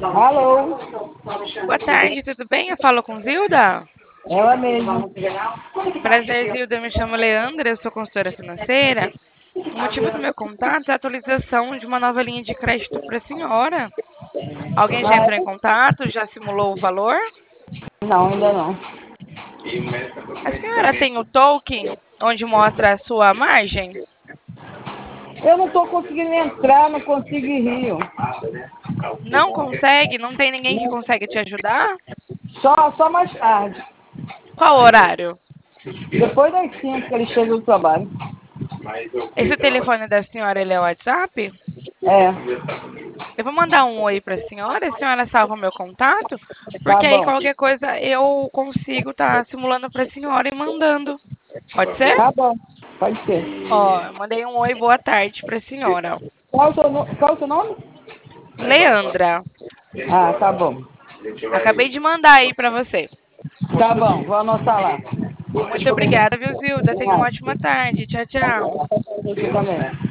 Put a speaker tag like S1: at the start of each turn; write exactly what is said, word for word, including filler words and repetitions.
S1: Alô?
S2: Boa tarde, tudo bem? Eu falo com Zilda?
S1: Ela mesma.
S2: Prazer, Zilda. Eu me chamo Leandra, eu sou consultora financeira. O motivo do meu contato é a atualização de uma nova linha de crédito para a senhora. Alguém já
S1: Ah,
S2: entrou em contato? Já simulou o valor?
S1: não, ainda não.
S2: A senhora tem o token onde mostra a sua margem?
S1: Eu não estou conseguindo entrar, não consigo ir Rio.
S2: Não consegue? Não tem ninguém que consegue te ajudar?
S1: Só, só mais tarde.
S2: Qual o horário?
S1: Depois das cinco que ele chega do trabalho.
S2: Esse telefone da senhora, ele é o WhatsApp?
S1: É,
S2: Eu vou mandar um oi para a senhora, a senhora salva o meu contato,
S1: tá
S2: porque aí
S1: bom.
S2: qualquer coisa eu consigo estar simulando para a senhora e mandando. Pode ser?
S1: Tá bom, pode ser.
S2: Ó, eu mandei um oi, boa tarde para a senhora.
S1: Qual o seu, no- qual o seu nome?
S2: Leandra,
S1: Ah, tá bom.
S2: acabei de mandar aí para você.
S1: Tá bom, vou anotar lá.
S2: Muito obrigada, viu, Zilda? Tenha uma ótima tarde. Tchau, tchau.
S1: Você também.